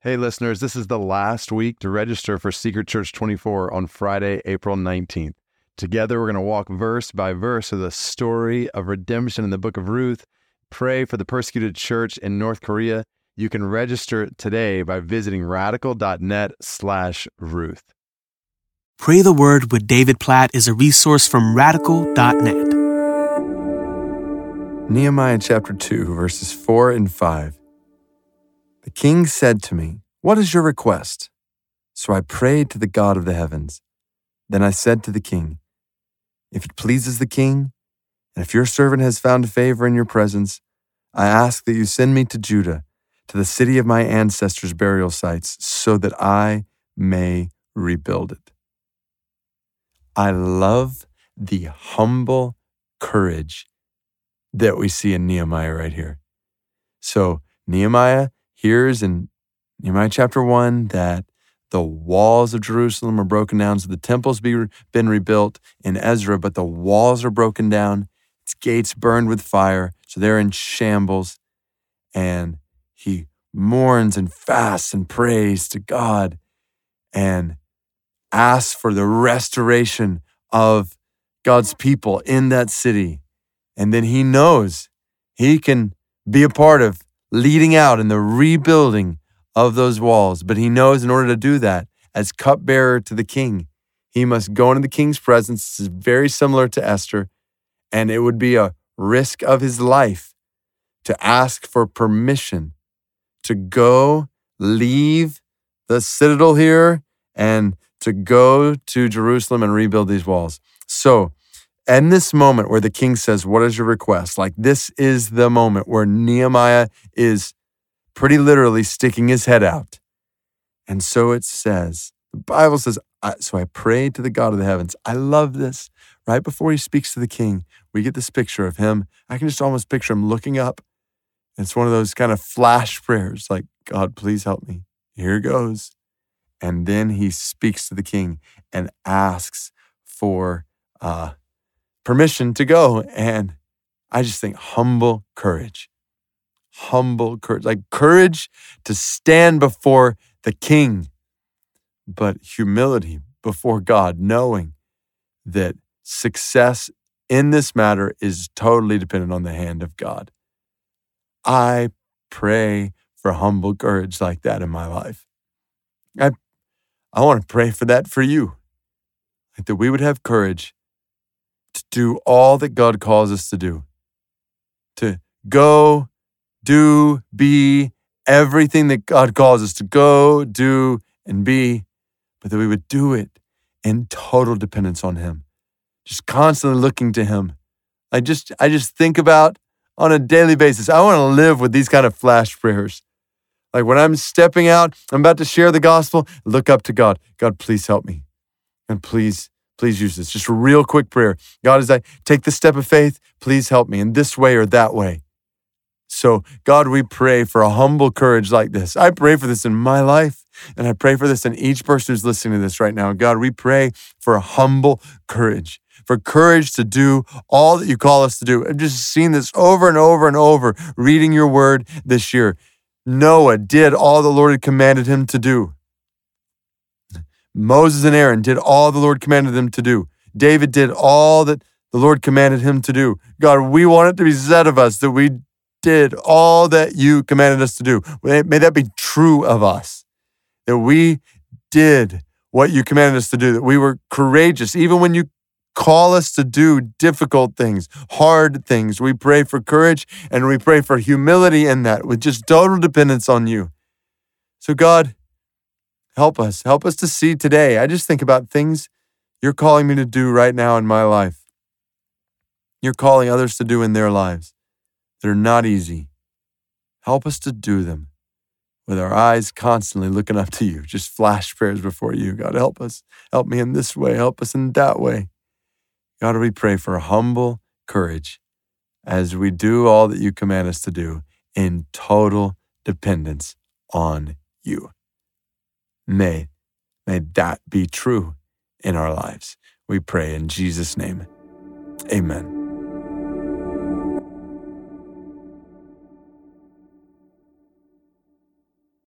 Hey listeners, this is the last week to register for Secret Church 24 on Friday, April 19th. Together we're going to walk verse by verse through the story of redemption in the book of Ruth, pray for the persecuted church in North Korea. You can register today by visiting radical.net/Ruth. Pray the Word with David Platt is a resource from radical.net. Nehemiah chapter 2, verses 4 and 5. The king said to me, "What is your request?" So I prayed to the God of the heavens. Then I said to the king, "If it pleases the king, and if your servant has found favor in your presence, I ask that you send me to Judah, to the city of my ancestors' burial sites, so that I may rebuild it." I love the humble courage that we see in Nehemiah right here. So Nehemiah hears in Nehemiah chapter 1 that the walls of Jerusalem are broken down, so the temple's been rebuilt in Ezra, but the walls are broken down, its gates burned with fire, so they're in shambles, and he mourns and fasts and prays to God and asks for the restoration of God's people in that city. And then he knows he can be a part of leading out in the rebuilding of those walls. But he knows in order to do that, as cupbearer to the king, he must go into the king's presence. This is very similar to Esther, and it would be a risk of his life to ask for permission to go leave the citadel here and to go to Jerusalem and rebuild these walls. So, in this moment where the king says, "What is your request?" Like, this is the moment where Nehemiah is pretty literally sticking his head out. And so it says, the Bible says, so I prayed to the God of the heavens. I love this. Right before he speaks to the king, we get this picture of him. I can just almost picture him looking up. It's one of those kind of flash prayers, like, "God, please help me. Here goes." And then he speaks to the king and asks for permission to go. And I just think humble courage, like courage to stand before the king, but humility before God, knowing that success in this matter is totally dependent on the hand of God. I pray for humble courage like that in my life. I want to pray for that for you, like that we would have courage to do all that God calls us to do, to go, do, be everything that God calls us to go, do, and be, but that we would do it in total dependence on Him, just constantly looking to Him. I just think about on a daily basis, I want to live with these kind of flash prayers. Like when I'm stepping out, I'm about to share the gospel, look up to God. God, please help me. And please use this. Just a real quick prayer. God, as I take the step of faith, please help me in this way or that way. So God, we pray for a humble courage like this. I pray for this in my life, and I pray for this in each person who's listening to this right now. God, we pray for a humble courage, for courage to do all that you call us to do. I've just seen this over and over and over, reading your word this year. Noah did all the Lord had commanded him to do. Moses and Aaron did all the Lord commanded them to do. David did all that the Lord commanded him to do. God, we want it to be said of us that we did all that you commanded us to do. May that be true of us, that we did what you commanded us to do, that we were courageous, even when you call us to do difficult things, hard things. We pray for courage and we pray for humility in that, with just total dependence on you. So God, help us to see today. I just think about things you're calling me to do right now in my life. You're calling others to do in their lives that are not easy. Help us to do them with our eyes constantly looking up to you, just flash prayers before you. God, help us. Help me in this way. Help us in that way. God, we pray for humble courage as we do all that you command us to do in total dependence on you. May that be true in our lives. We pray in Jesus' name. Amen.